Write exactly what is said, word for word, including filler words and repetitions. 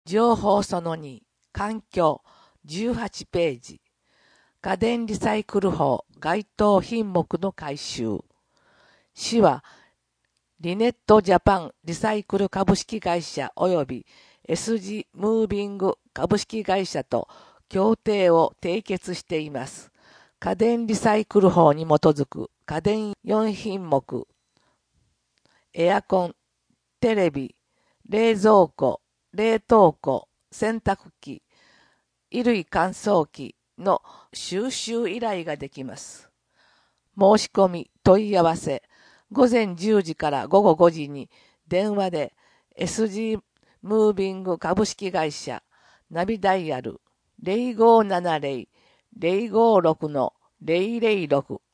情報そのに、環境じゅうはちページ。家電リサイクル法該当品目の回収。市は、リネットジャパンリサイクル株式会社及び エスジー ムービング株式会社と協定を締結しています。家電リサイクル法に基づく家電よん品目、エアコン、テレビ、冷蔵庫、冷凍庫、洗濯機、衣類乾燥機の収集依頼ができます。申し込み、問い合わせ、午前じゅうじから午後ごじに電話で エスジー ムービング株式会社ナビダイヤル ゼロごーななゼロ ゼロごーろく ゼロゼロろく